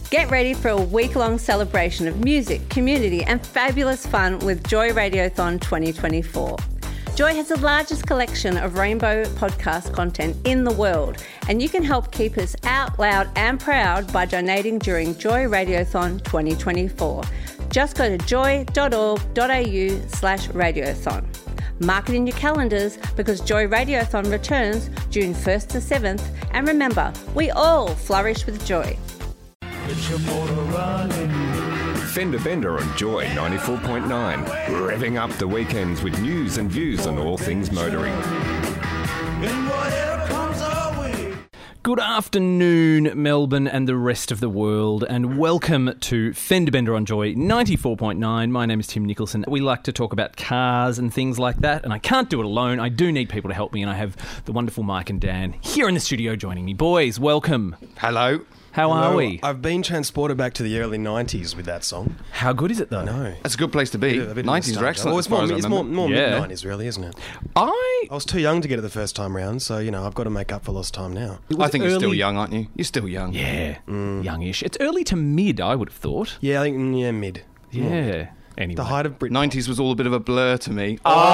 Get ready for a week-long celebration of music, community and fabulous fun with Joy Radiothon 2024. Joy has the largest collection of rainbow podcast content in the world, and you can help keep us out loud and proud by donating during Joy Radiothon 2024. Just go to joy.org.au/radiothon. Mark it in your calendars because Joy Radiothon returns June 1st to 7th, and remember, we all flourish with joy. Fender Bender on Joy 94.9, revving up the weekends with news and views on all things motoring. Good afternoon, Melbourne and the rest of the world, and welcome to Fender Bender on Joy 94.9. My name is Tim Nicholson. We like to talk about cars and things like that, and I can't do it alone. I do need people to help me, and I have the wonderful Mike and Dan here in the studio joining me. Boys, welcome. Hello. How are we? I've been transported back to the early 90s with that song. How good is it, though? No. That's a good place to be. 90s are excellent. Well, as far as I it's remember. more Yeah. mid-90s, really, isn't it? I I was too young to get it the first time round, so, I've got to make up for lost time now. I think you're still early- young, aren't you? You're still young. Yeah, youngish. It's early to mid, I would have thought. Yeah, I think, mid. Yeah. Anyway. The height of Brit. 90s was all a bit of a blur to me.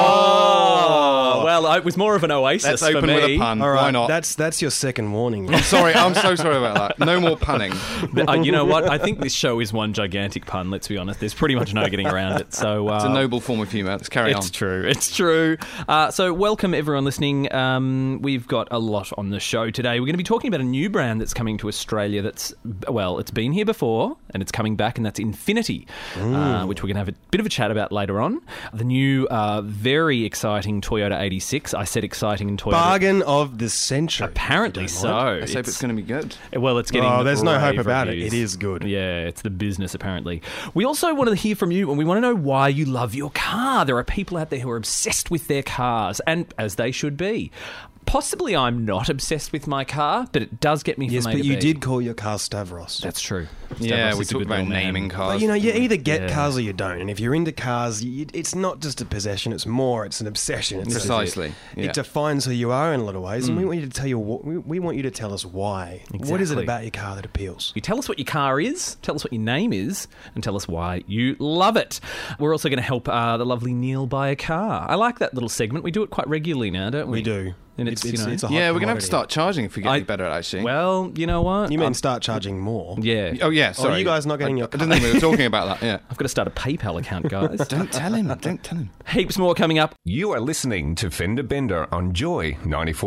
Oh, well, it was more of an oasis Let's for open me. with a pun. All right, Why not? That's your second warning. I'm sorry. I'm so sorry about that. No more punning. You know what? I think this show is one gigantic pun, let's be honest. There's pretty much no getting around it. So It's a noble form of humour. Let's carry on. It's true. It's true. So welcome, everyone listening. We've got a lot on the show today. We're going to be talking about a new brand that's coming to Australia that's, well, it's been here before and it's coming back, and that's Infinity, which we're going to have a bit of a chat about later on. The new, very exciting Toyota 86. I said exciting in Toyota. Bargain of the century. Apparently so. Let's hope it's going to be good. Well, it's getting. There's no hope rave about reviews. it. It is good. Yeah, it's the business, apparently. We also want to hear from you, and we want to know why you love your car. There are people out there who are obsessed with their cars, and as they should be. Possibly I'm not obsessed with my car, but it does get me Yes, from A but to you B. did call your car Stavros. That's true. Yeah, Stavros we is a talked good about little man. naming cars. But, you either get Yeah. cars or you don't. And if you're into cars, it's not just a possession. It's an obsession. It's Precisely. It Yeah. defines who you are in a lot of ways, and we want you to tell you we want you to tell us why. What is it Exactly. about your car that appeals? You tell us what your car is, tell us what your name is, and tell us why you love it. We're also going to help the lovely Neil buy a car. I like that little segment. We do it quite regularly now, don't we? We do. And it's, It's a hot Yeah, we're going to have commodity. to start charging if we get any better, actually. Well, you know what? You mean start charging more? Yeah. Oh, yeah, sorry. you guys not getting your I didn't think we were talking about that, yeah. I've got to start a PayPal account, guys. Don't tell him. Don't tell him. Heaps more coming up. You are listening to Fender Bender on Joy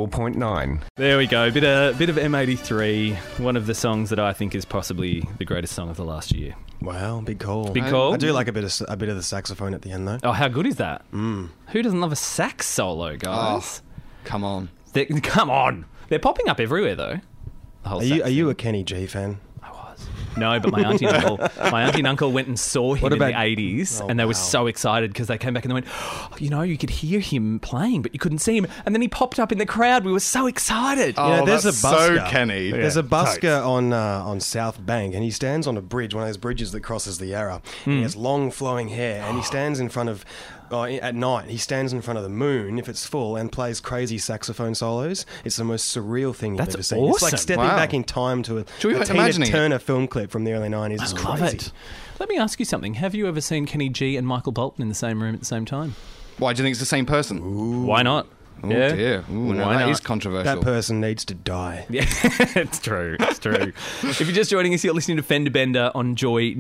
94.9. There we go. Bit of M83, one of the songs that I think is possibly the greatest song of the last year. Wow, big call. Big call? I do like a bit of the saxophone at the end, though. Oh, how good is that? Who doesn't love a sax solo, guys? Come on. Come on. They're popping up everywhere, though. The whole Are sax you thing. a Kenny G fan? I was. No, but my auntie and uncle went and saw him What in the about- 80s, Oh, and they were wow. so excited because they came back and they went, you could hear him playing, but you couldn't see him. And then he popped up in the crowd. We were so excited. Oh, there's that's a busker. so Kenny. There's a busker on South Bank, and he stands on a bridge, one of those bridges that crosses the Yarra. He has long flowing hair, and he stands in front of. At night, he stands in front of the moon if it's full and plays crazy saxophone solos. It's the most surreal thing you've That's ever seen. It's like awesome. stepping Wow. back in time to a Should we Tina imagine it? Turner film clip from the early 90s. It's Love crazy. it. Let me ask you something. Have you ever seen Kenny G and Michael Bolton in the same room at the same time? Why, do you think it's the same person? Why not? Oh, dear. Ooh, now Why that not? is controversial. That person needs to die. Yeah, it's true. It's true. If you're just joining us, you're listening to Fender Bender on Joy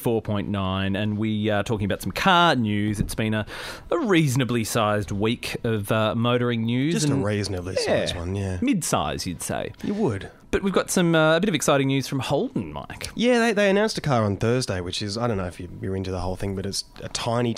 94.9, and we are talking about some car news. It's been a reasonably sized week of motoring news. Just a and reasonably sized one, yeah. mid-size, you'd say. You would. But we've got some a bit of exciting news from Holden, Mike. Yeah, they announced a car on Thursday, which is, I don't know if you're into the whole thing, but it's a tiny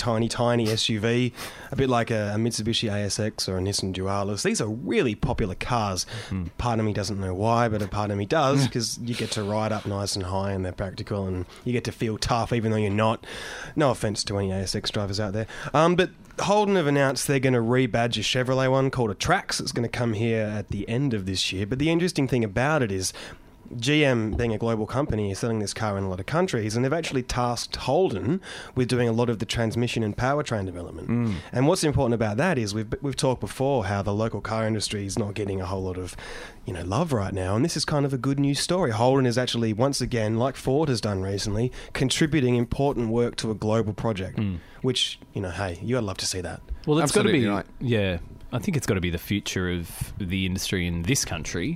SUV, a bit like a Mitsubishi ASX or a Nissan Dualis. These are really popular cars. Part of me doesn't know why, but a part of me does, because you get to ride up nice and high and they're practical and you get to feel tough even though you're not. No offence to any ASX drivers out there. But Holden have announced they're going to rebadge a Chevrolet one called a Trax. It's going to come here at the end of this year. But the interesting thing about it is GM, being a global company, is selling this car in a lot of countries, and they've actually tasked Holden with doing a lot of the transmission and powertrain development. And what's important about that is we've talked before how the local car industry is not getting a whole lot of love right now, and this is kind of a good news story. Holden is actually, once again, like Ford has done recently, contributing important work to a global project, which, hey, you'd love to see that. Well, it's got to be, Absolutely right. yeah. I think it's got to be the future of the industry in this country,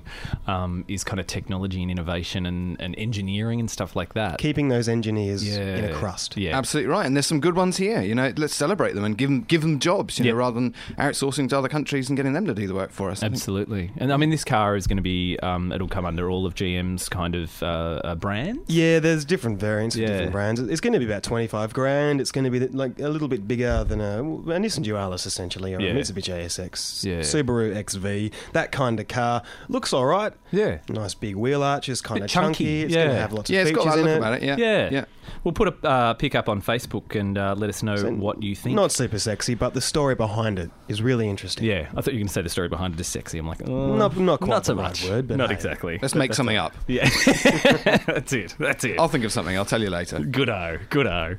is kind of technology and innovation and engineering and stuff like that. Keeping those engineers in a crust. Yeah. Absolutely right, and there's some good ones here. Let's celebrate them and give them jobs. Rather than outsourcing to other countries and getting them to do the work for us. Absolutely. And I mean, this car is going to be, it'll come under all of GM's kind of brands. Yeah, there's different variants of different brands. It's going to be about 25 grand. It's going to be like a little bit bigger than a Nissan Dualis, essentially, or a Mitsubishi ASX, Subaru XV, that kind of car. Looks all right. Yeah. Nice big wheel arches, kind Bit of chunky. chunky, It's going to have lots of it's features got that in look it. about it. Yeah. We'll put a pick up on Facebook and let us know what you think. Not super sexy, but the story behind it is really interesting. Yeah, I thought you were going to say the story behind it is sexy. I'm like, Not quite not so the right much. word, but not hey. exactly. Let's make something up. Yeah, that's it. I'll think of something. I'll tell you later. Good-o.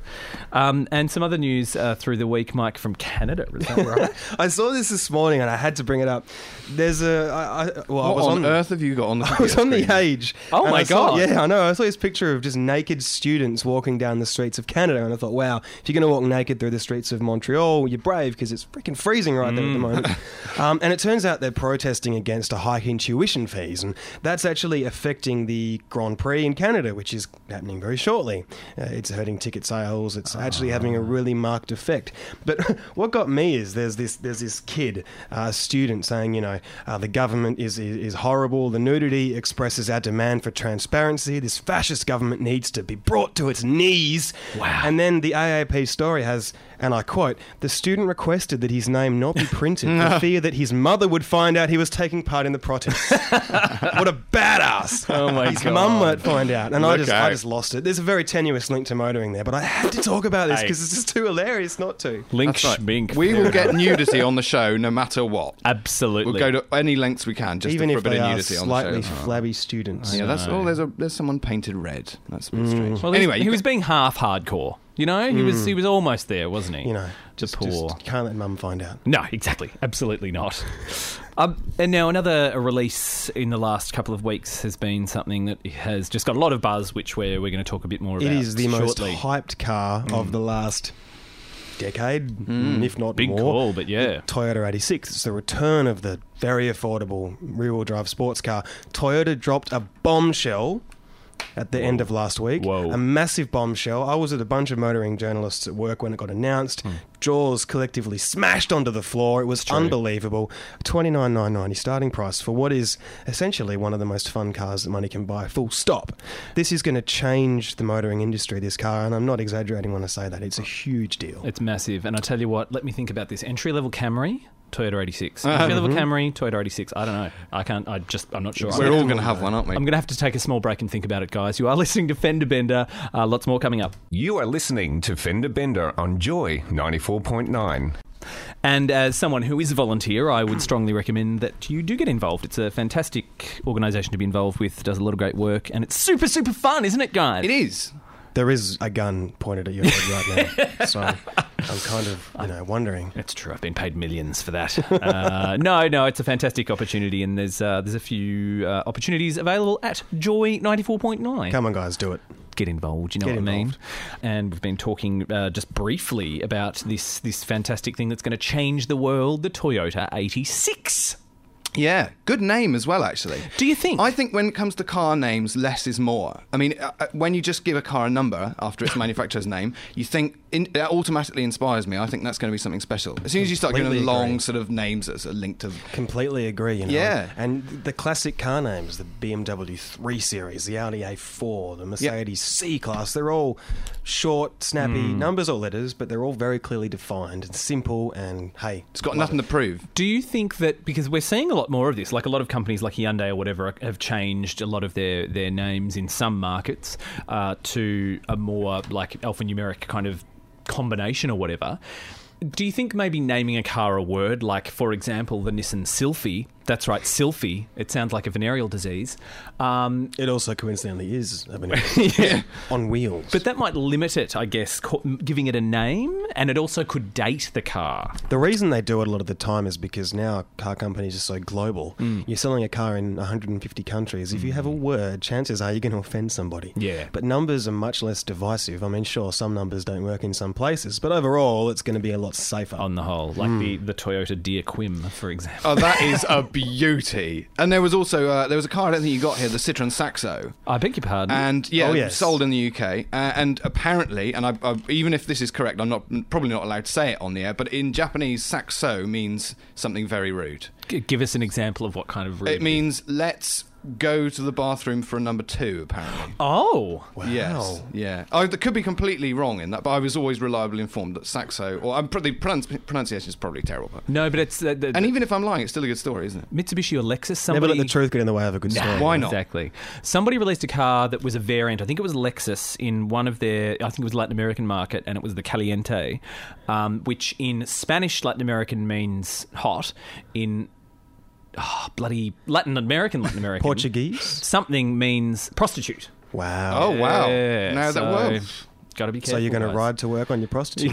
And some other news through the week, Mike, from Canada. Is that right? I saw this morning and I had to bring it up. There's What on earth have you got on the I was on screen? The Age. Oh and my I saw- God. Yeah, I know. I saw this picture of just naked students walking down the streets of Canada, and I thought, wow, if you're going to walk naked through the streets of Montreal, you're brave because it's freaking freezing right there at the moment. And it turns out they're protesting against a hike in tuition fees, and that's actually affecting the Grand Prix in Canada, which is happening very shortly. It's hurting ticket sales. It's actually having a really marked effect. But what got me is there's this kid, student, saying, the government is horrible. The nudity expresses our demand for transparency. This fascist government needs to be brought to its knees. Wow. And then the AAP story has, and I quote, the student requested that his name not be printed for fear that his mother would find out he was taking part in the protest. What a badass. Oh my his God. mum might find out. And I Look just out. lost it. There's a very tenuous link to motoring there, but I had to talk about this Hey. because it's just too hilarious not to. Link That's right. schmink. We will get nudity on the show no matter what. Absolutely. We'll go to any lengths we can just Even for a if bit they of are nudity on slightly the show. flabby students. Yeah, there's someone painted red. That's a bit strange. Well, anyway, he was being half hardcore. He was almost there, wasn't he? Just poor. can't let mum find out. No, exactly. Absolutely not. And now another release in the last couple of weeks has been something that has just got a lot of buzz, which we're going to talk a bit more about It is the shortly. most hyped car of the last decade, if not Big more. call, but yeah. The Toyota 86. It's the return of the very affordable rear-wheel drive sports car. Toyota dropped a bombshell at the end of last week. Whoa. A massive bombshell. I was at a bunch of motoring journalists at work when it got announced. Jaws collectively smashed onto the floor. It was unbelievable. $29,990 starting price for what is essentially one of the most fun cars that money can buy, full stop. This is going to change the motoring industry, this car, and I'm not exaggerating when I say that. It's a huge deal. It's massive. And I tell you what, let me think about this. Entry-level Camry, Toyota 86. Entry-level Camry, Toyota 86. I don't know. I'm not sure. we're all going to have one, aren't we? I'm going to have to take a small break and think about it, guys. You are listening to Fender Bender. Lots more coming up. You are listening to Fender Bender on Joy 94.9. And as someone who is a volunteer, I would strongly recommend that you do get involved. It's a fantastic organisation to be involved with, does a lot of great work, and it's super, super fun, isn't it, guys? It is. There is a gun pointed at your head right now, so I'm kind of, wondering. It's true. I've been paid millions for that. No, it's a fantastic opportunity, and there's a few opportunities available at Joy 94.9. Come on, guys, do it. Get involved, you know what I mean? And we've been talking just briefly about this fantastic thing that's going to change the world, the Toyota 86. Yeah, good name as well, actually. Do you think? I think when it comes to car names, less is more. I mean, when you just give a car a number after its manufacturer's name, you think that automatically inspires me. I think that's going to be something special. As soon as you start giving them Completely long agree. sort of names that are linked to... Completely agree, Yeah. And the classic car names, the BMW 3 Series, the Audi A4, the Mercedes C-Class, they're all short, snappy numbers or letters, but they're all very clearly defined and simple and, hey... It's got nothing to prove. Do you think that, because we're seeing a lot more of this, like a lot of companies like Hyundai or whatever have changed a lot of their names in some markets to a more like alphanumeric kind of combination or whatever. Do you think maybe naming a car a word, like, for example, the Nissan Sylphy, That's right, Sylphy. It sounds like a venereal disease. It also coincidentally is a venereal on wheels. But that might limit it, I guess, giving it a name, and it also could date the car. The reason they do it a lot of the time is because now car companies are so global. You're selling a car in 150 countries. If you have a word, chances are you're going to offend somebody. Yeah. But numbers are much less divisive. I mean, sure, some numbers don't work in some places, but overall, it's going to be a lot safer. On the whole, like the Toyota Deer Quim, for example. Oh, that is a beauty. And there was also there was a car I don't think you got here, the Citroen Saxo. I beg your pardon. And sold in the UK. And apparently, and I, even if this is correct, I'm probably not allowed to say it on the air, but in Japanese, Saxo means something very rude. Give us an example of what kind of rude. It means let's go to the bathroom for a number 2, apparently. Oh, Wow. Yes, yeah. I could be completely wrong in that, but I was always reliably informed that Saxo, or the pronunciation is probably terrible. But, no, but it's and even if I'm lying, it's still a good story, isn't it? Mitsubishi or Lexus. Never let the truth get in the way of a good story. Why not? Exactly. Somebody released a car that was a variant. I think it was Lexus in one of their. I think it was Latin American market, and it was the Caliente, which in Spanish Latin American means hot. In bloody Latin American. Portuguese? Something means prostitute. Wow. Oh, wow. Yeah, Now so, that works. Got to be careful. So you're going to guys. ride to work on your prostitute?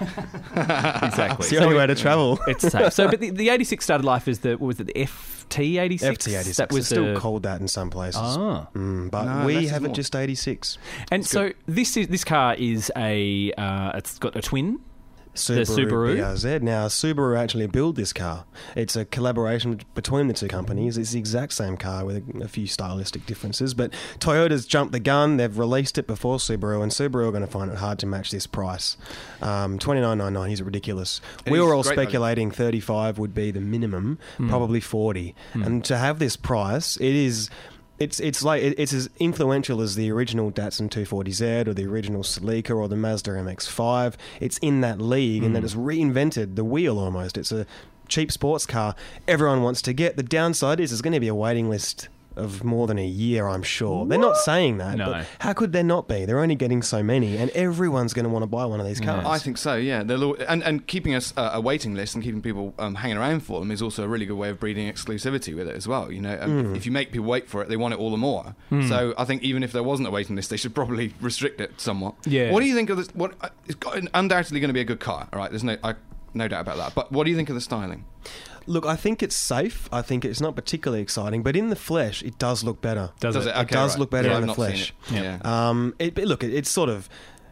Exactly. It's the only way to travel. It's safe. So, but the 86 started life as the FT86? FT86. That was it's still called that in some places. Ah. But No, we less is have it more. just 86. And so this car is it's got a twin. Subaru? BRZ. Now, Subaru actually build this car. It's a collaboration between the two companies. It's the exact same car with a few stylistic differences, but Toyota's jumped the gun. They've released it before Subaru, and Subaru are going to find it hard to match this price. $29,990 is ridiculous. It We is were all great value. speculating 35 would be the minimum, probably 40. And to have this price, it is... It's as influential as the original Datsun 240Z or the original Celica or the Mazda MX-5. It's in that league, and that has reinvented the wheel almost. It's a cheap sports car everyone wants to get. The downside is there's going to be a waiting list of more than a year, I'm sure. They're not saying that, No. but how could there not be? They're only getting so many, and everyone's going to want to buy one of these cars. I think so, yeah. And keeping us a waiting list and keeping people hanging around for them is also a really good way of breeding exclusivity with it as well. You know, if you make people wait for it, they want it all the more. So I think even if there wasn't a waiting list, they should probably restrict it somewhat. Yeah. What do you think of this? It's undoubtedly going to be a good car, all right? There's no doubt about that. But what do you think of the styling? Look, I think it's safe. I think it's not particularly exciting, but in the flesh, it does look better. Does it? Okay, It does right. look better Yeah, in I've the not seen flesh. it. Yeah. It's sort of...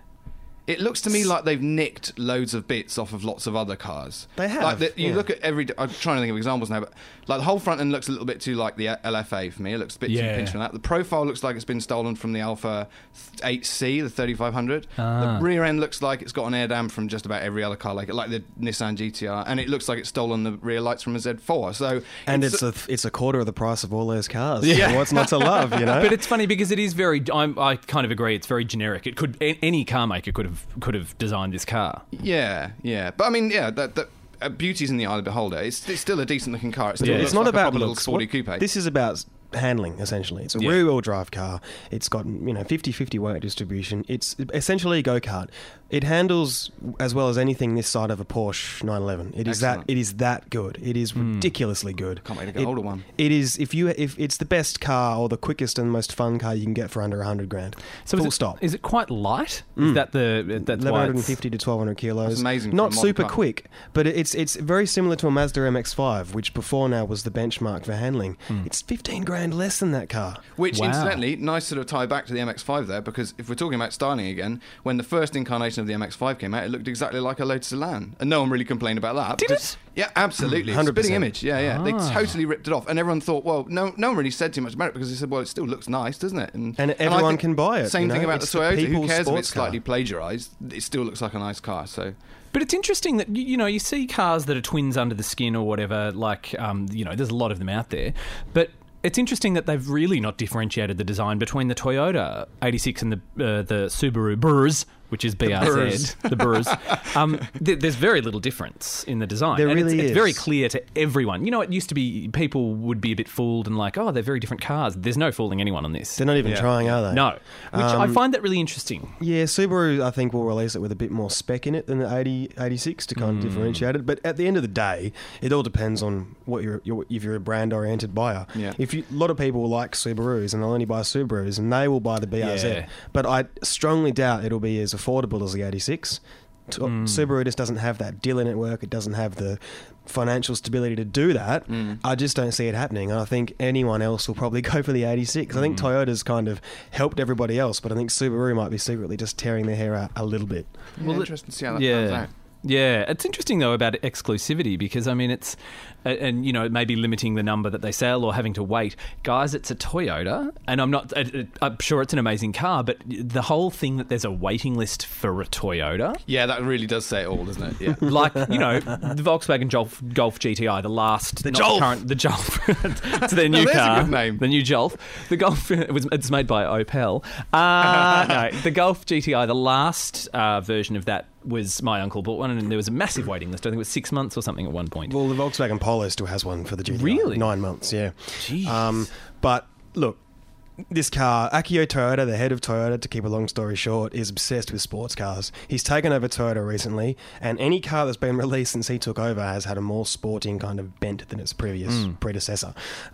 It looks to me like they've nicked loads of bits off of lots of other cars. They have, Like you yeah. look at I'm trying to think of examples now, but like the whole front end looks a little bit too like the LFA for me. It looks a bit Yeah. too pinched from that. The profile looks like it's been stolen from the Alpha 8C, the 3500. Ah. The rear end looks like it's got an air dam from just about every other car, like the Nissan GTR, and it looks like it's stolen the rear lights from a Z4. So And it's a quarter of the price of all those cars. Yeah. So what's not to love, you know? But it's funny because it is very. I kind of agree. It's very generic. It could any car maker could have designed this car. yeah. But I mean, yeah, that beauty's in the eye of the beholder. It's still a decent looking car. It still Yeah. looks It's not like a about proper little looks. sporty coupe. This is about handling, essentially. It's a Yeah. rear-wheel drive car. It's got 50-50 weight distribution. It's essentially a go-kart. It handles as well as anything this side of a Porsche 911. It is Excellent. that. It is that good. It is ridiculously good. Can't wait to get hold of one. It is if it's the best car or the quickest and most fun car you can get for under $100,000. So Full is it, stop. Is it quite light? Is that that's why it's- 1150 to 1200 kilos. That's amazing for Not a modern super car. quick, but it's very similar to a Mazda MX-5, which before now was the benchmark for handling. It's $15,000 less than that car. Which, Wow. incidentally, nice sort of tie back to the MX-5 there, because if we're talking about styling again, when the first incarnation of the MX-5 came out, it looked exactly like a Lotus Elan, and no one really complained about that. Did because- it? Yeah, absolutely. 100%. Spitting image. Yeah. They Ah. totally ripped it off, and everyone thought, well, no one really said too much about it because they said, well, it still looks nice, doesn't it? And I everyone think can buy it, Same you thing know? about It's the the Toyota. Who people's cares if sports it's slightly car. plagiarised? It still looks like a nice car. So. But it's interesting that you see cars that are twins under the skin or whatever. Like there's a lot of them out there, but. It's interesting that they've really not differentiated the design between the Toyota 86 and the Subaru Brz which is BRZ, the Brewers, there's very little difference in the design. There and really it's is. very clear to everyone. You know, it used to be people would be a bit fooled and like, oh, they're very different cars. There's no fooling anyone on this. They're not even trying, are they? No, which I find that really interesting. Yeah, Subaru, I think, will release it with a bit more spec in it than the 86 to kind of differentiate it. But at the end of the day, it all depends on what if you're a brand-oriented buyer. Yeah. A lot of people like Subarus and they'll only buy Subarus and they will buy the BRZ. Yeah. But I strongly doubt it'll be as affordable as the 86. Subaru just doesn't have that dealer network. It doesn't have the financial stability to do that. I just don't see it happening. And I think anyone else will probably go for the 86. I think Toyota's kind of helped everybody else, but I think Subaru might be secretly just tearing their hair out a little bit. Well, interesting to see how that pans out. Yeah, it's interesting though about exclusivity because I mean it's, and you know maybe limiting the number that they sell or having to wait. Guys, it's a Toyota, and I'm sure it's an amazing car, but the whole thing that there's a waiting list for a Toyota, Yeah, that really does say it all, doesn't it? Yeah. like you know the Volkswagen Golf GTI, the last the Jolf, it's their new there's a car, good name. the new Jolf, the Golf. It's made by Opel. No, the Golf GTI, the last version of that was my uncle bought one, and there was a massive waiting list. I think it was 6 months or something at one point. Well, the Volkswagen Polo still has one for the GTI. Really? 9 months, yeah. Jeez. But look, this car, Akio Toyoda, the head of Toyota, to keep a long story short, is obsessed with sports cars. He's taken over Toyota recently, and any car that's been released since he took over has had a more sporting kind of bent than its previous predecessor.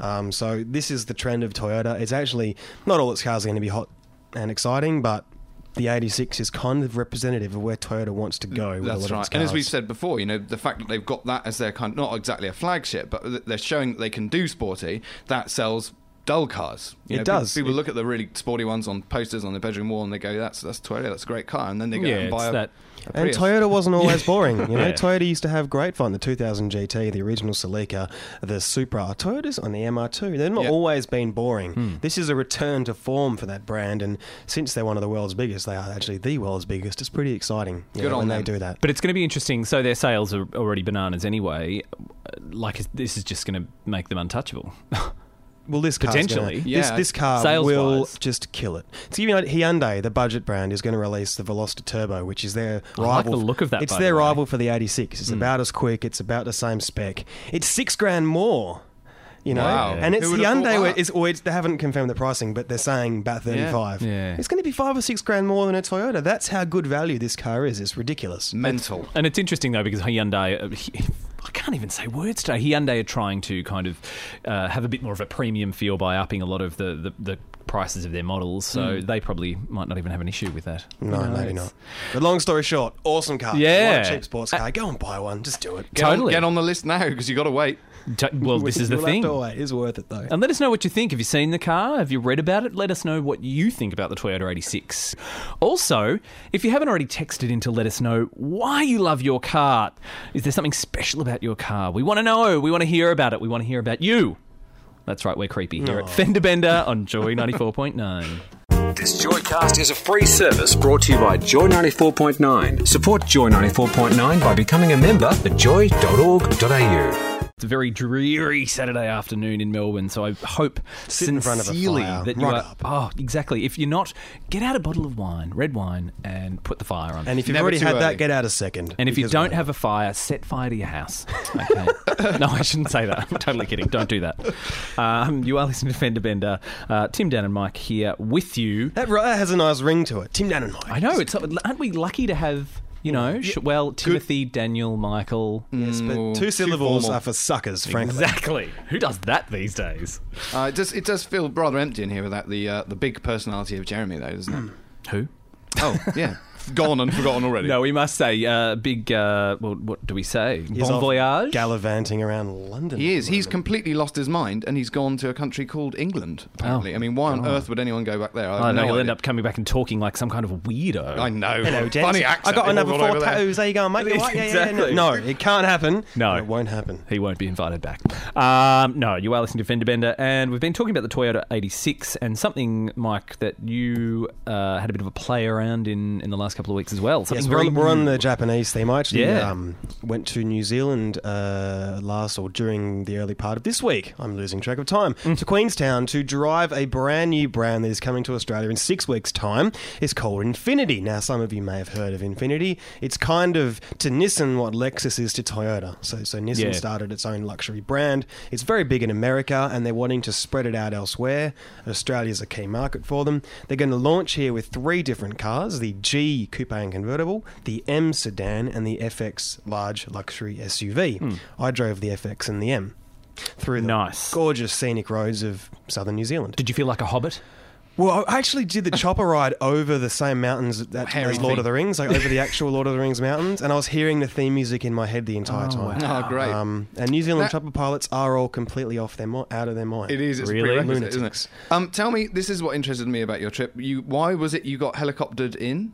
So this is the trend of Toyota. It's actually, not all its cars are going to be hot and exciting, but the 86 is kind of representative of where Toyota wants to go with a lot of its cars. And as we've said before, you know, the fact that they've got that as their kind of, not exactly a flagship, but they're showing that they can do sporty, that sells dull cars. You know, does. People look at the really sporty ones on posters on their bedroom wall and they go, that's Toyota, that's a great car. And then they go out and buy a And Prius. Toyota wasn't always boring. You know, Yeah. Toyota used to have great fun. The 2000 GT, the original Celica, the Supra. Toyota's on the MR2. They've not always been boring. This is a return to form for that brand, and since they're one of the world's biggest, they are actually the world's biggest. It's pretty exciting Good on when them. they do that. But it's going to be interesting. So their sales are already bananas anyway. Like this is just going to make them untouchable. Well, this car's Potentially. this car Sales-wise. will just kill it. To give you an idea, Hyundai, the budget brand, is going to release the Veloster Turbo, which is their I like rival. the look of that, It's by their the way. rival for the 86. It's about as quick. It's about the same spec. It's $6,000 more. You know, Wow. and it's Who would've thought Hyundai. that? They haven't confirmed the pricing, but they're saying about 35. Yeah. It's going to be $5,000 or $6,000 more than a Toyota. That's how good value this car is. It's ridiculous. mental. And it's interesting though because Hyundai, I can't even say words today. Hyundai are trying to kind of have a bit more of a premium feel by upping a lot of the prices of their models. So they probably might not even have an issue with that. No, Who maybe knows? not. But long story short, awesome car. Yeah. You want a cheap sports car. Go and buy one. Just do it. Totally. Get on the list now because you got to wait. Well, this is the We'll thing. have to wait. It's worth it though. And let us know what you think. Have you seen the car? Have you read about it? Let us know what you think about the Toyota 86. Also, if you haven't already texted in to let us know why you love your car, is there something special about your car? We want to know. We want to hear about it. We want to hear about you. That's right, we're creepy here at Fender Bender on Joy 94.9. This Joycast is a free service brought to you by Joy 94.9. Support Joy 94.9 by becoming a member at joy.org.au. It's a very dreary Saturday afternoon in Melbourne, so I hope Sit in front of a sincerely fire, that you rug are. up. Oh, exactly. If you're not, get out a bottle of wine, red wine, and put the fire on. And if you've Never already too had early. that, get out a second. And if you because don't we're- have a fire, set fire to your house. Okay. No, I shouldn't say that. I'm totally kidding. Don't do that. You are listening to Fender Bender. Tim, Dan, and Mike here with you. that has a nice ring to it. Tim, Dan, and Mike. I know. Aren't we lucky to have, Timothy, Daniel, Michael. Yes, but Ooh, two syllables formal. are for suckers, frankly. Exactly. Who does that these days? It does feel rather empty in here without the big personality of Jeremy, though, doesn't it? Who? Oh, yeah. Gone and forgotten already. No, we must say, big, what do we say? He's Bon off voyage? gallivanting around London. He at is. the He's moment. completely lost his mind, and he's gone to a country called England, apparently. Oh, I mean, why on God. earth would anyone go back there? I don't know, have no he'll end idea. up coming back and talking like some kind of weirdo. I know. Hello, gents. Funny accent. I got they've another all got 4 over there. tattoos. There you go, mate. You right? Yeah, Exactly. No, it can't happen. No. It won't happen. He won't be invited back. No, you are listening to Fender Bender, and we've been talking about the Toyota 86 and something, Mike, that you had a bit of a play around in the last last couple of weeks as well. Yes, Something we're on the Japanese theme. I actually Yeah. went to New Zealand during the early part of this week. I'm losing track of time. To Queenstown to drive a brand new brand that is coming to Australia in 6 weeks' time. It's called Infiniti. Now, some of you may have heard of Infiniti. It's kind of to Nissan what Lexus is to Toyota. So Nissan started its own luxury brand. It's very big in America, and they're wanting to spread it out elsewhere. Australia's a key market for them. They're going to launch here with 3 different cars: the G Coupe and Convertible, the M Sedan, and the FX Large Luxury SUV. I drove the FX and the M through the gorgeous scenic roads of southern New Zealand. Did you feel like a hobbit? Well, I actually did the chopper ride over the same mountains as Lord of the Rings, like over the actual Lord of the Rings mountains, and I was hearing the theme music in my head the entire time. Wow. Oh, great. And New Zealand chopper pilots are all completely out of their mind. It is. It's Really? prerequisite, isn't it? Tell me, this is what interested me about your trip. Why was it you got helicoptered in?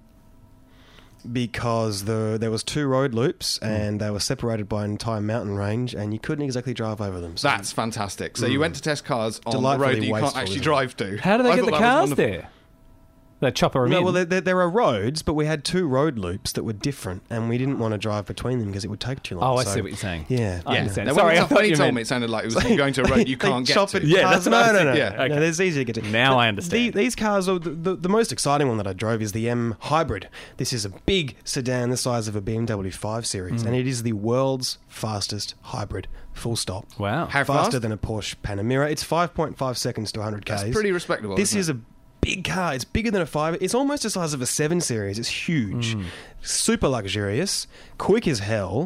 Because there was 2 road loops and they were separated by an entire mountain range, and you couldn't exactly drive over them. So That's fantastic. So you went to test cars on the Delightfully road that you can't wasteful, actually isn't it? drive to. How do they I get the thought that was cars wonderful. there? They chopper them No, in. well, there are roads, but we had 2 road loops that were different, and we didn't want to drive between them because it would take too long. Oh, I So, see what you're saying. Yeah, I Yeah. understand. Now, Sorry, I when thought he you told meant- me it sounded like it was going to a road you can't get to. Yeah, that's what I was no. thinking. Yeah, okay. No, there's easy to get to. Now But I understand. These cars, the most exciting one that I drove is the M Hybrid. This is a big sedan the size of a BMW 5 Series, and it is the world's fastest hybrid, full stop. Wow. How Faster fast? than a Porsche Panamera. It's 5.5 seconds to 100 k's. That's pretty respectable. This isn't is it? a big car. It's bigger than a 5. It's almost the size of a 7 Series. It's huge. Super luxurious. Quick as hell.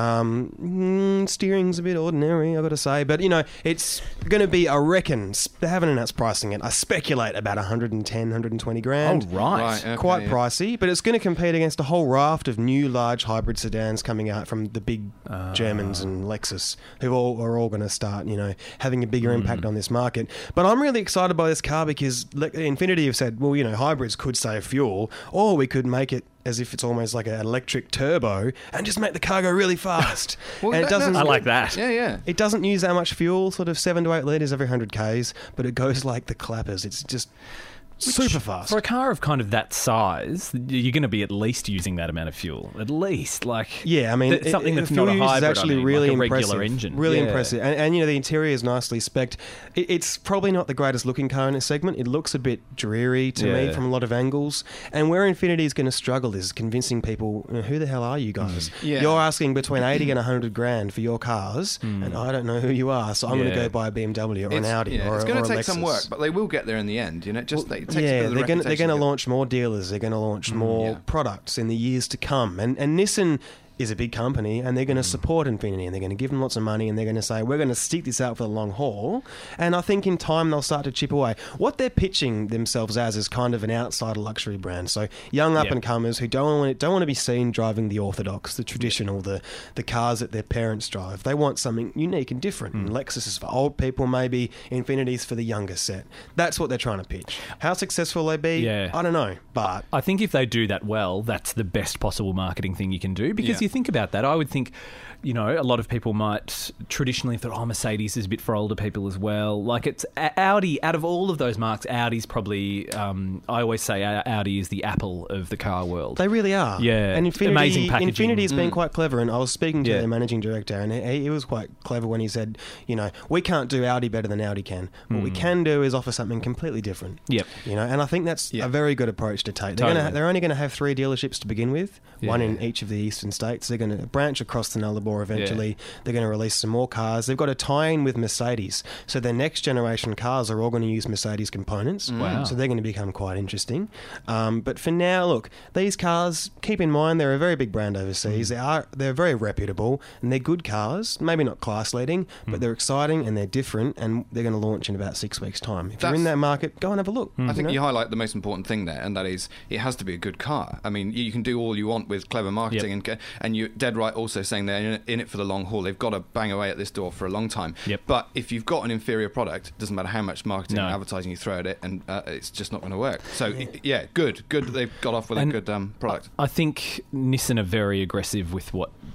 Steering's a bit ordinary, I've got to say. But, it's going to be, I reckon, they haven't announced pricing it. I speculate about 110, 120 grand. Oh, right. Right, okay, Quite yeah. pricey, but it's going to compete against a whole raft of new large hybrid sedans coming out from the big Germans and Lexus, who are all going to start, having a bigger impact on this market. But I'm really excited by this car because Infiniti have said, well, hybrids could save fuel, or we could make it as if it's almost like an electric turbo and just make the car go really fast. Well, and it doesn't. I like that. Yeah, yeah. It doesn't use that much fuel, sort of 7 to 8 litres every 100 k's, but it goes like the clappers. It's just super fast. For a car of kind of that size, you're going to be at least using that amount of fuel. At least, Yeah, I mean, something that's the fuel not a use hybrid. is actually I mean, really like a impressive. regular engine. Really Yeah. impressive, and the interior is nicely spec'd. It's probably not the greatest looking car in its segment. It looks a bit dreary to me Yeah. from a lot of angles. And where Infiniti is going to struggle is convincing people, who the hell are you guys? Yeah. You're asking between 80 and 100 grand for your cars, and I don't know who you are, so I'm going to Yeah. go buy a BMW or an Audi or it's a going or to a take some Lexus. work, but they will get there in the end. It takes a bit of the they're going reputation to get. launch more dealers. They're going to launch more yeah. products in the years to come. And Nissan is a big company, and they're going to support Infiniti, and they're going to give them lots of money, and they're going to say, we're going to stick this out for the long haul. And I think in time they'll start to chip away. What they're pitching themselves as is kind of an outsider luxury brand. So young up-and-comers who don't want to be seen driving the orthodox, the traditional, the cars that their parents drive. They want something unique and different. And Lexus is for old people, maybe. Infiniti's for the younger set. That's what they're trying to pitch. How successful they be, Yeah. I don't know. But I think if they do that well, that's the best possible marketing thing you can do. Because you think about that, I would think, a lot of people might traditionally have thought, Mercedes is a bit for older people as well. Like it's Audi, out of all of those marques, Audi's probably, I always say Audi is the Apple of the car world. they really are. Yeah. And Amazing packaging. Infinity's been quite clever, and I was speaking to Yeah. their managing director, and he was quite clever when he said, we can't do Audi better than Audi can. What we can do is offer something completely different. Yep. And I think that's a very good approach to take. Totally. They're only going to have 3 dealerships to begin with, one in each of the eastern states. They're going to branch across to Nullarbor eventually. Yeah. They're going to release some more cars. They've got a tie-in with Mercedes, so their next generation cars are all going to use Mercedes components. Wow. So they're going to become quite interesting. But for now, look, these cars, keep in mind they're a very big brand overseas. They're very reputable, and they're good cars. Maybe not class leading, but they're exciting and they're different, and they're going to launch in about 6 weeks' time. If you're in that market, go and have a look. I think you highlight the most important thing there, and that is it has to be a good car. I mean, you can do all you want with clever marketing, and you're dead right also saying they're in it for the long haul. They've got to bang away at this door for a long time. Yep. But if you've got an inferior product, it doesn't matter how much marketing and No. advertising you throw at it, and it's just not going to work. So, good that they've got off with a good product. I think Nissan are very aggressive with what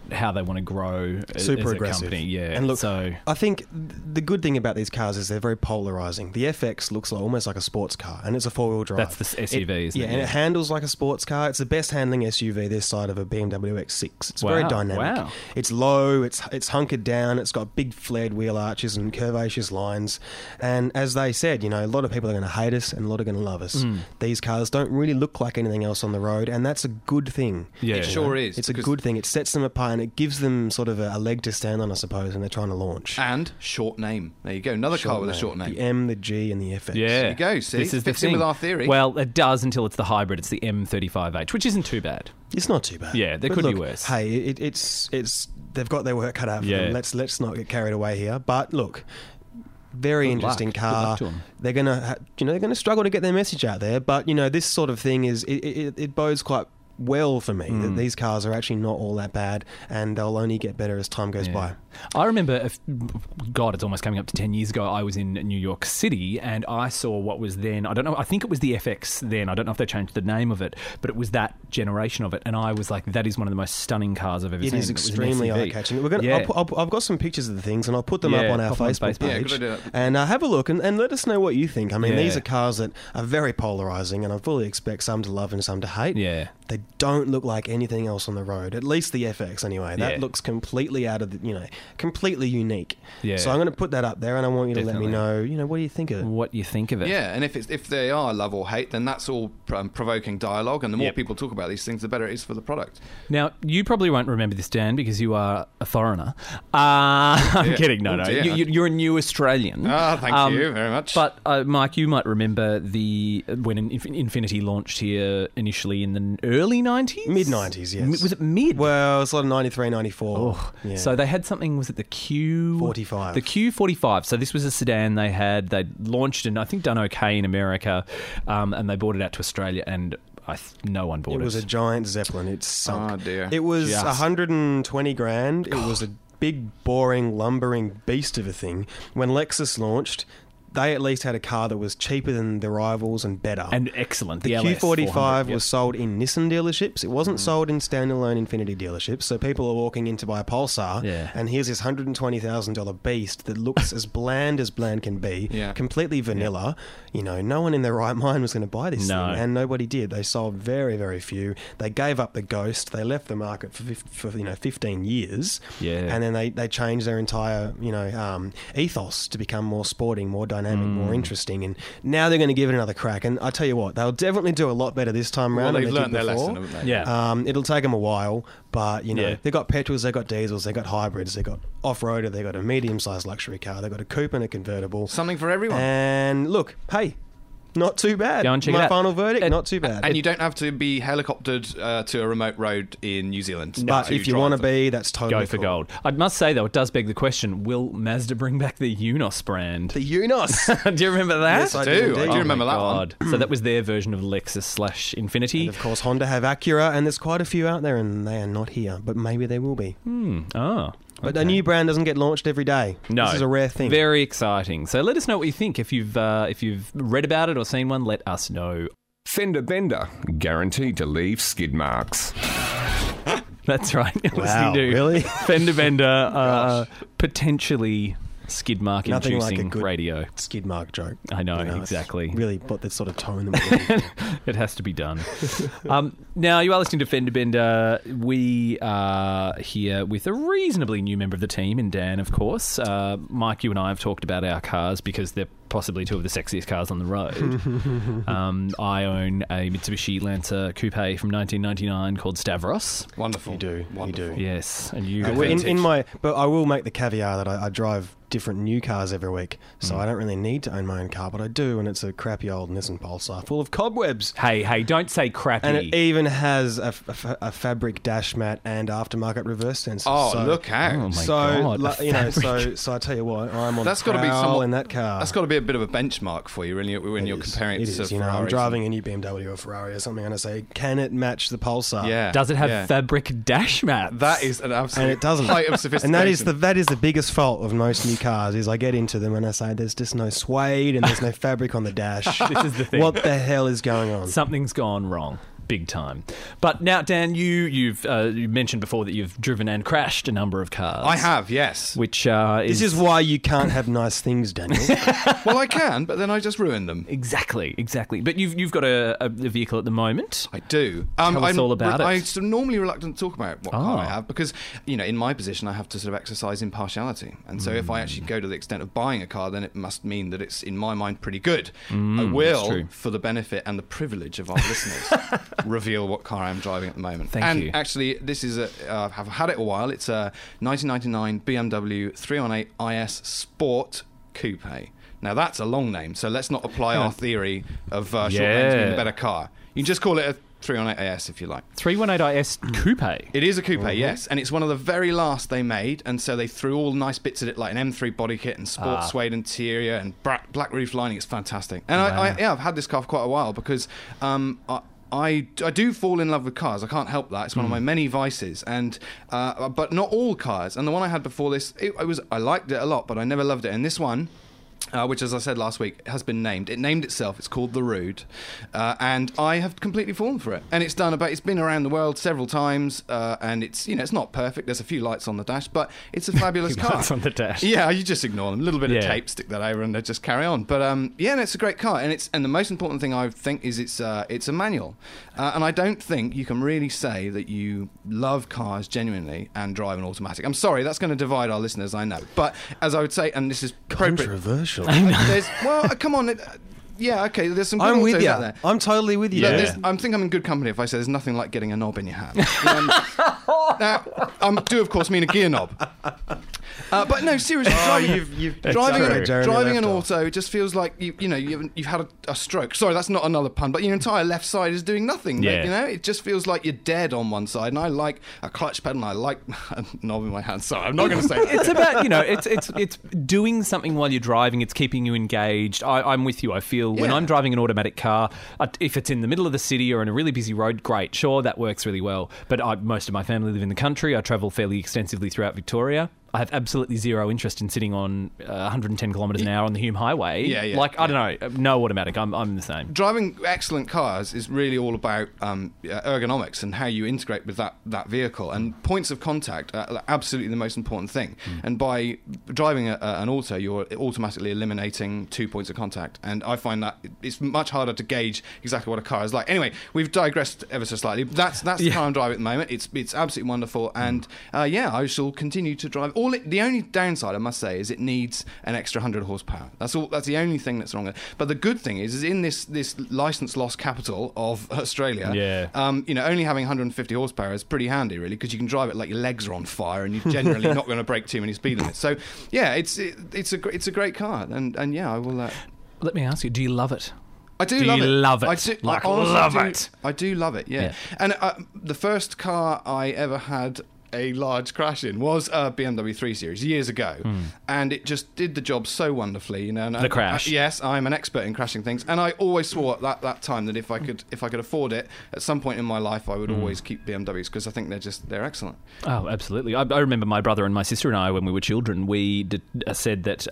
how they want to grow Super as a aggressive. company. Yeah, And look, so I think the good thing about these cars is they're very polarizing. The FX looks almost like a sports car, and it's a four-wheel drive. that's the SUV, isn't it? And it handles like a sports car. It's the best handling SUV this side of a BMW X6. It's very Wow, dynamic. wow. It's low. It's hunkered down. It's got big flared wheel arches and curvaceous lines. And as they said, a lot of people are going to hate us and a lot are going to love us. These cars don't really look like anything else on the road, and that's a good thing. Yeah. It sure is. It's a because- good thing. It sets them apart and it gives them sort of a leg to stand on, I suppose, when they're trying to launch. And short name. There you go. Another car with a short name. The M, the G, and the FX. Yeah, There you go, see? This is the Fits in thing. with our theory. Well, it does until it's the hybrid. It's the M35H, which isn't too bad. It's not too bad. Yeah, there But could be look, worse. Hey, it's they've got their work cut out for Yeah. them. Let's not get carried away here. But look, very Good interesting luck. Good car. luck to 'em. They're gonna they're gonna struggle to get their message out there. But this sort of thing is it bodes quite well for me that these cars are actually not all that bad, and they'll only get better as time goes by. I remember, it's almost coming up to 10 years ago, I was in New York City and I saw what was then, I don't know, I think it was the FX then, I don't know if they changed the name of it, but it was that generation of it, and I was like, that is one of the most stunning cars I've ever seen. It is was an extremely SUV. eye-catching. We're gonna, Yeah. I've got some pictures of the things, and I'll put them up Yeah, on our pop 'em on Facebook Facebook. Yeah, page. good idea. And have a look and let us know what you think. I mean, Yeah. these are cars that are very polarising, and I fully expect some to love and some to hate. Yeah. They don't look like anything else on the road, at least the FX anyway. That Yeah. looks completely out of the, completely unique. Yeah. So I'm going to put that up there, and I want you to let me Definitely. know, what do you think of it? What you think of it. Yeah, and if they are love or hate, then that's all provoking dialogue, and the more Yep. people talk about these things, the better it is for the product. Now, you probably won't remember this, Dan, because you are a foreigner. I'm Yeah. kidding. No. Oh, dear. You're a new Australian. Thank you very much. But, Mike, you might remember when Infinity launched here initially in the early 90s? Mid-90s, yes. Was it mid? Well, it's sort of 93, 94. Oh, Yeah. So they had something, was it the Q45? The Q45. So this was a sedan they'd launched and I think done okay in America, and they brought it out to Australia, and no one bought it. It was a giant Zeppelin. It sunk. Oh, dear. It was Just- 120 grand. It was a big, boring, lumbering beast of a thing. When Lexus launched, they at least had a car that was cheaper than the rivals and better. And excellent. The LS 400, Q45 yep. was sold in Nissan dealerships. It wasn't sold in standalone Infinity dealerships. So people are walking in to buy a Pulsar, Yeah. and here's this $120,000 beast that looks as bland can be, Yeah. completely vanilla. No one in their right mind was going to buy this No. thing, and nobody did. They sold very, very few. They gave up the Ghost. They left the market for 15 years, Yeah. and then they changed their entire ethos to become more sporting, more dynamic, more interesting. And now they're going to give it another crack. And I tell you what, they'll definitely do a lot better this time Well, around they've than they learned did their before. lesson, haven't they? Yeah. It'll take them a while, but Yeah. they've got petrols, they've got diesels, they've got hybrids, they've got off-roader, they've got a medium-sized luxury car, they've got a coupe and a convertible. Something for everyone. And look, hey, not too bad. Go and check it My out. final verdict, not too bad. And you don't have to be helicoptered to a remote road in New Zealand. But to if you drive want to them. be, that's totally Go for cool. gold. I must say, though, it does beg the question, will Mazda bring back the Unos brand? The Unos. Do you remember that? Yes, I do. do. I do Oh remember my that one. God. So that was their version of Lexus / Infinity. And of course, Honda have Acura, and there's quite a few out there, and they are not here. But maybe they will be. Oh. But a new brand doesn't get launched every day. No, This is a rare thing. Very exciting. So let us know what you think. If you've read about it or seen one, let us know. Fender Bender, guaranteed to leave skid marks. That's right. You're Wow, listening to really? Fender Bender, potentially skid mark Nothing like a inducing good radio. skid mark joke. I know, it's exactly. Really put that sort of tone in the It has to be done. Now, you are listening to Fender Bender. We are here with a reasonably new member of the team, in Dan, of course. Mike, you and I have talked about our cars because they're possibly two of the sexiest cars on the road. I own a Mitsubishi Lancer Coupe from 1999 called Stavros. Wonderful. You do. Wonderful. You do. Yes, and you... Well, but I will make the caveat that I drive different new cars every week, so I don't really need to own my own car, but I do, and it's a crappy old Nissan Pulsar full of cobwebs. Hey, don't say crappy. And it even has a fabric dash mat and aftermarket reverse sensors. Oh, so, look out. Oh, my so God. like, a fabric. so I tell you what, I'm on That's the gotta be prowl somewhat- in that car. That's got to be a bit of a benchmark for you when you're It is. comparing it It to is, I'm Ferraris. driving a new BMW or Ferrari or something, and I say, can it match the Pulsar? Yeah. Does it have yeah. fabric dash mats? That is an absolute And it doesn't. height of sophistication. And that is the biggest fault of most new cars is I get into them and I say there's just no suede and there's no fabric on the dash. This is the thing. What the hell is going on? Something's gone wrong. big time. But now, Dan, you mentioned before that you've driven and crashed a number of cars. I have, yes. Which This is why you can't have nice things, Daniel. Well, I can, but then I just ruin them. Exactly. But you've got a vehicle at the moment. I do. Tell us all about it. I'm normally reluctant to talk about what car I have because, in my position, I have to sort of exercise impartiality. And so if I actually go to the extent of buying a car, then it must mean that it's, in my mind, pretty good. I will, for the benefit and the privilege of our listeners, reveal what car I'm driving at the moment. Thank you. And actually, this is I've had it a while. It's a 1999 BMW 318 IS Sport Coupe. Now, that's a long name, so let's not apply our theory of short names being a better car. You can just call it a 318 IS if you like. 318 IS Coupe. It is a coupe, yes, and it's one of the very last they made, and so they threw all nice bits of it, like an M3 body kit and sport suede interior and black roof lining. It's fantastic. And I've had this car for quite a while because I do fall in love with cars. I can't help that. It's one of my many vices, and but not all cars. And the one I had before this, I liked it a lot, but I never loved it. And this one, which, as I said last week, has been named. It named itself. It's called the Rude, and I have completely fallen for it. And it's been around the world several times, and it's it's not perfect. There's a few lights on the dash, but it's a fabulous car. Lights on the dash. Yeah, you just ignore them. A little bit of tape, stick that over, and they just carry on. But and it's a great car. And the most important thing I think is it's a manual, and I don't think you can really say that you love cars genuinely and drive an automatic. I'm sorry, that's going to divide our listeners, I know. But as I would say, and this is Controversial. Well, come on. Yeah, okay, there's some good I'm with autos you. out there. I'm totally with you. Look, I think I'm in good company if I say there's nothing like getting a knob in your hand. Now, I do, of course, mean a gear knob. But no, seriously, driving an auto just feels like you've had a stroke. Sorry, that's not another pun, but your entire left side is doing nothing. Yeah. It just feels like you're dead on one side. And I like a clutch pedal, and I like a knob in my hand. Sorry, I'm not going to say that. It's about it's doing something while you're driving. It's keeping you engaged. I'm with you. I feel when I'm driving an automatic car, if it's in the middle of the city or in a really busy road, great, sure, that works really well. But most of my family live in the country. I travel fairly extensively throughout Victoria. I have absolutely zero interest in sitting on 110 kilometres an hour on the Hume Highway. I don't know, no automatic. I'm the same. Driving excellent cars is really all about ergonomics and how you integrate with that vehicle. And points of contact are absolutely the most important thing. And by driving an auto, you're automatically eliminating 2 points of contact. And I find that it's much harder to gauge exactly what a car is like. Anyway, we've digressed ever so slightly. That's the car I'm driving at the moment. It's absolutely wonderful. And I shall continue to drive. The only downside, I must say, is it needs an extra 100 horsepower. That's all. That's the only thing that's wrong with it. But the good thing is in this license loss capital of Australia, only having 150 horsepower is pretty handy, really, because you can drive it like your legs are on fire and you're generally not going to break too many speed limits. So, it's a great car, and I will. Let me ask you: do you love it? I do love it. Love it? I do love it. Yeah. And the first car I ever had a large crash in was a BMW 3 Series years ago, and it just did the job so wonderfully. And the crash. Yes, I'm an expert in crashing things, and I always swore at that time that if I could afford it at some point in my life, I would always keep BMWs because I think they're excellent. Oh, absolutely. I remember my brother and my sister and I, when we were children, we said that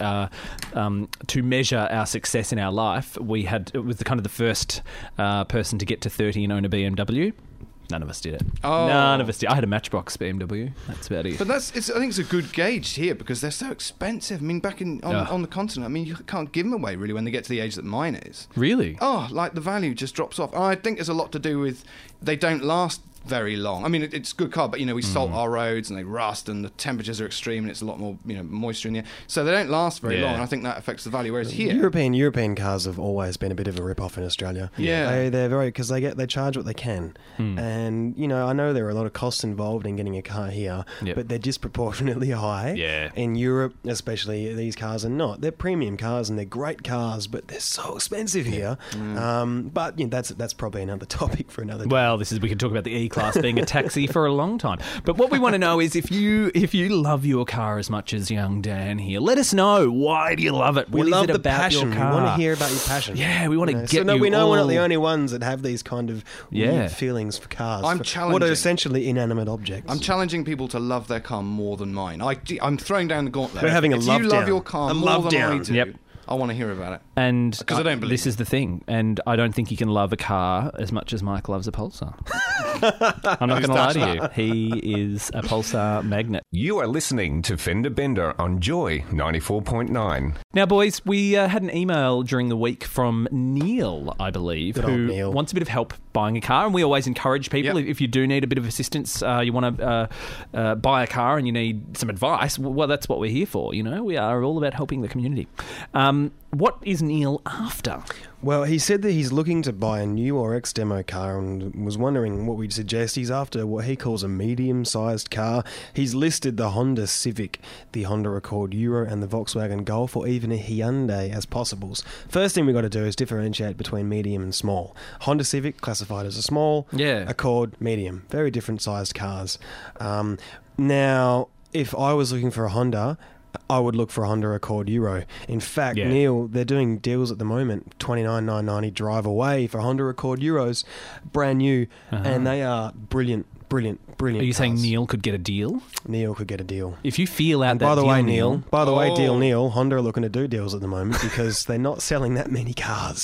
to measure our success in our life, it was the first person to get to 30 and own a BMW. None of us did it. None of us did. I had a Matchbox BMW. That's about it. But I think it's a good gauge here because they're so expensive. I mean, back on the continent, I mean, you can't give them away really when they get to the age that mine is. Really? Like the value just drops off. And I think there's a lot to do with they don't last very long. I mean, it's a good car, but we salt our roads and they rust, and the temperatures are extreme, and it's a lot more moisture in the air, so they don't last very long. And I think that affects the value. Whereas here, European cars have always been a bit of a rip-off in Australia. Yeah, they're very because they charge what they can, and I know there are a lot of costs involved in getting a car here, but they're disproportionately high. Yeah, in Europe, especially, these cars are not. They're premium cars and they're great cars, but they're so expensive here. But that's probably another topic for another day. Well, we could talk about the E-Class being a taxi for a long time. But what we want to know is if you love your car as much as young Dan here, let us know. Why do you love it? What is it about passion. your car? We want to hear about your passion. Yeah, we want to get you. So we know we're not the only ones that have these kind of weird feelings for cars. I'm challenging what are essentially inanimate objects. I'm challenging people to love their car more than mine. I'm throwing down the gauntlet. We're having a love down. If you love your car more than I do, I want to hear about it. And 'Cause I don't believe this is the thing. And I don't think you can love a car as much as Mike loves a Pulsar. I'm not going to lie to you. He is a Pulsar magnet. You are listening to Fender Bender on Joy 94.9. Now, boys, we had an email during the week from Neil, I believe, Good old who Neil. wants a bit of help buying a car. And we always encourage people, Yep. if you do need a bit of assistance, you want to buy a car and you need some advice, well, that's what we're here for. You know, we are all about helping the community. What is Neil after? Well, he said that he's looking to buy a new or ex-demo car and was wondering what we'd suggest. He's after what he calls a medium-sized car. He's listed the Honda Civic, the Honda Accord Euro and the Volkswagen Golf, or even a Hyundai as possibles. First thing we've got to do is differentiate between medium and small. Honda Civic, classified as a small. Yeah. Accord, medium. Very different sized cars. Now, if I was looking for a Honda, I would look for a Honda Accord Euro. In fact, Yeah. Neil, they're doing deals at the moment, $29,990 drive away for Honda Accord Euros, brand new, and they are brilliant. Are you saying cars. Neil could get a deal? Neil could get a deal? If you feel out And that by the deal, way, Neil, Oh. Neil, Honda are looking to do deals at the moment because they're not selling that many cars.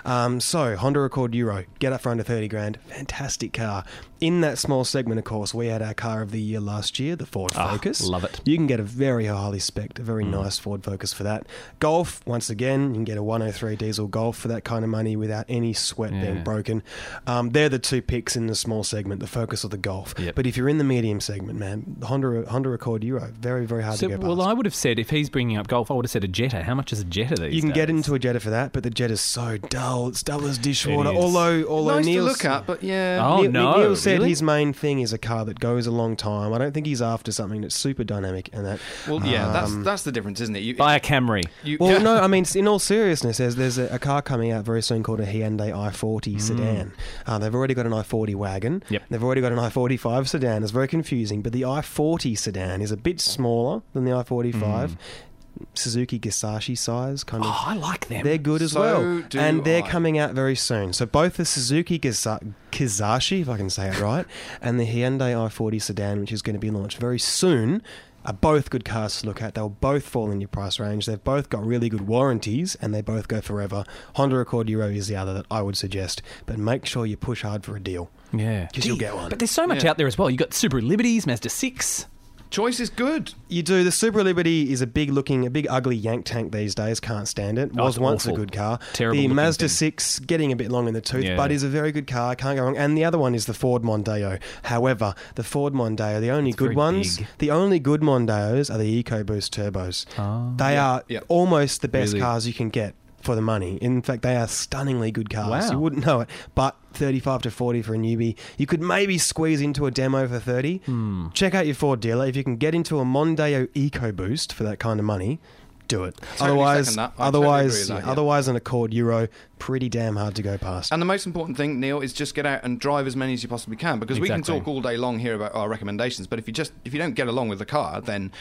So Honda Accord Euro, get up for under 30 grand, fantastic car. In that small segment, of course, we had our car of the year last year, the Ford Focus. Love it. You can get a very highly spec'd, a very nice Ford Focus for that. Golf, once again, you can get a 103 diesel Golf for that kind of money without any sweat being broken. They're the two picks in the small segment, the Focus or the Golf. Yep. But if you're in the medium segment, man, the Honda Accord Euro, very, very hard to go past. Well, I would have said, if he's bringing up Golf, I would have said a Jetta. How much is a Jetta these days? You can get into a Jetta for that, but the Jetta's so dull. It's dull as dishwater. It is. Although Nice to Neil's, look at, but yeah. Oh, Neil said really? his main thing is a car that goes a long time. I don't think he's after something that's super dynamic and that. Well, yeah, that's the difference, isn't it? You, Buy a Camry. Well, yeah. no, I mean, in all seriousness, there's a car coming out very soon called a Hyundai i40 sedan. They've already got an i40 wagon. Yep. They've already got an i45 sedan. It's very confusing, but the i40 sedan is a bit smaller than the i45. Suzuki Gisashi size, kind of. Oh, I like them. They're good as So well. do And they're I. coming out very soon. So both the Suzuki Kizashi, if I can say it right, and the Hyundai i40 sedan, which is going to be launched very soon, are both good cars to look at. They'll both fall in your price range. They've both got really good warranties, and they both go forever. Honda Accord Euro is the other that I would suggest. But make sure you push hard for a deal. Yeah. 'Cause you'll get one. But there's so much out there as well. You've got Subaru Liberties, Mazda 6. Choice is good. You do. The Subaru Liberty is a big ugly yank tank these days. Can't stand it. Oh, Was it's once awful. a good car. Terrible The looking Mazda thing. 6, getting a bit long in the tooth, Yeah. but is a very good car. Can't go wrong. And the other one is the Ford Mondeo. However, the Ford Mondeo, the only good very ones, big. the only good Mondeos are the EcoBoost turbos. They are Yeah. almost the best Really? cars you can get for the money. In fact, they are stunningly good cars. Wow. You wouldn't know it, but 35 to 40 for a newbie. You could maybe squeeze into a demo for 30. Check out your Ford dealer. If you can get into a Mondeo EcoBoost for that kind of money, do it. Totally second that. I totally agree with that, yeah. Otherwise, an Accord Euro, pretty damn hard to go past. And the most important thing, Neil, is just get out and drive as many as you possibly can, because we can Exactly. talk all day long here about our recommendations, but if you don't get along with the car, then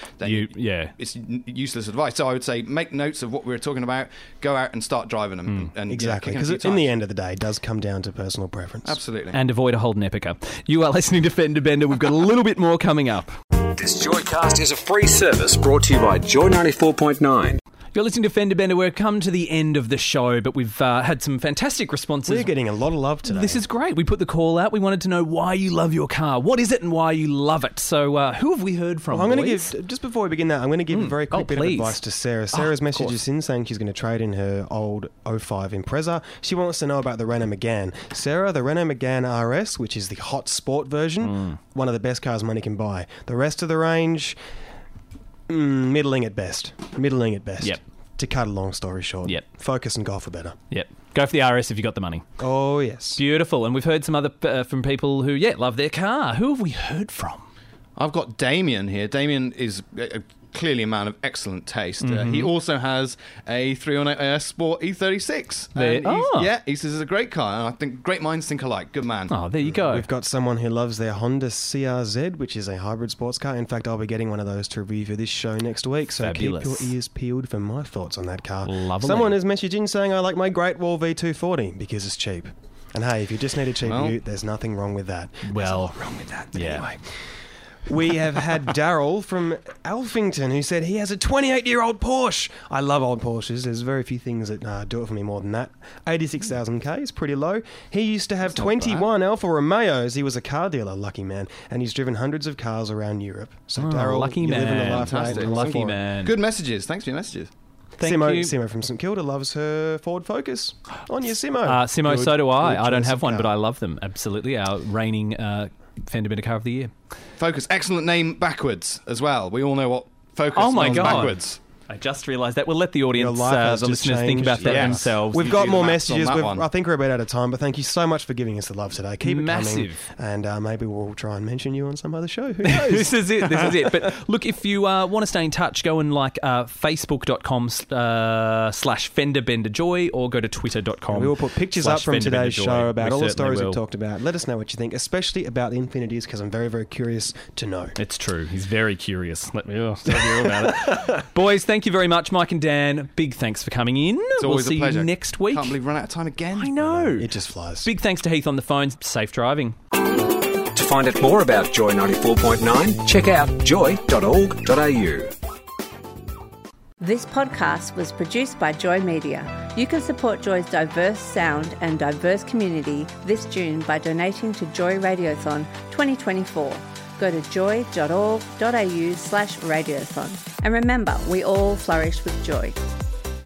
it's useless advice. So I would say make notes of what we were talking about, go out and start driving them. And Exactly, kick 'em a because few in the times. end of the day, it does come down to personal preference. Absolutely. And avoid a Holden Epica. You are listening to Fender Bender. We've got a little bit more coming up. This Joycast is a free service brought to you by Joy 94.9. You're listening to Fender Bender. We've come to the end of the show, but we've had some fantastic responses. We're getting a lot of love today. This is great. We put the call out. We wanted to know why you love your car. What is it and why you love it? So who have we heard from, Well, I'm going to boys? give, just before we begin that, I'm going to give a very quick bit please. of advice to Sarah. Sarah's of messaged course. us in saying she's going to trade in her old 05 Impreza. She wants to know about the Renault Megane. Sarah, the Renault Megane RS, which is the hot sport version, one of the best cars money can buy. The rest of the range, middling at best. Middling at best. Yep. To cut a long story short. Yep. Focus and Golf are better. Yep. Go for the RS if you got the money. Oh, yes. Beautiful. And we've heard some other from people who, love their car. Who have we heard from? I've got Damien here. Damien is clearly a man of excellent taste. He also has a 318 AS Sport E36. And he says it's a great car, and I think great minds think alike. Good man. Oh, there you go. We've got someone who loves their Honda CRZ, which is a hybrid sports car. In fact, I'll be getting one of those to review for this show next week, so Fabulous. keep your ears peeled for my thoughts on that car. Lovely. Someone has messaged in saying, I like my Great Wall V240 because it's cheap. And hey, if you just need a cheap ute, there's nothing wrong with that. Well, There's a lot wrong with that. But yeah. anyway. We have had Daryl from Alphington who said he has a 28-year-old Porsche. I love old Porsches. There's very few things that do it for me more than that. 86,000 is pretty low. He used to have 21 Alfa Romeos. He was a car dealer, lucky man, and he's driven hundreds of cars around Europe. So Daryl, lucky you're living the life, Fantastic. mate. Lucky man. Good messages. Thanks for your messages. Thank you. Simo from St Kilda loves her Ford Focus. On your Simo. Simo, Good- so do I. good I don't choice have of one, car. but I love them. Absolutely. Our reigning Fender Bender Car of the Year. Focus, excellent name backwards as well. We all know what Focus Oh my spells God. backwards. I just realised that. We'll let the audience, Your life has the just listeners, think changed. about that Yeah. themselves. We've You got do more the maths on messages. that one. I think we're about out of time, but thank you so much for giving us the love today. Keep it Massive. coming. And maybe we'll try and mention you on some other show. Who knows? This is it. This is it. But look, if you want to stay in touch, go and like facebook.com/FenderBenderJoy or go to twitter.com. We will put pictures up from today's /FenderBenderJoy. show about We all the certainly stories will. we've talked about. Let us know what you think, especially about the Infinities, because I'm very, very curious to know. It's true. He's very curious. Let me tell you all about it. Boys, thank you very much, Mike and Dan. Big thanks for coming in. It's we'll always see a pleasure. you next week. Can't believe we run out of time again. I know. It just flies. Big thanks to Heath on the phone. Safe driving. To find out more about Joy 94.9, check out joy.org.au. This podcast was produced by Joy Media. You can support Joy's diverse sound and diverse community this June by donating to Joy Radiothon 2024. Go to joy.org.au/radiothon. And remember, we all flourish with joy.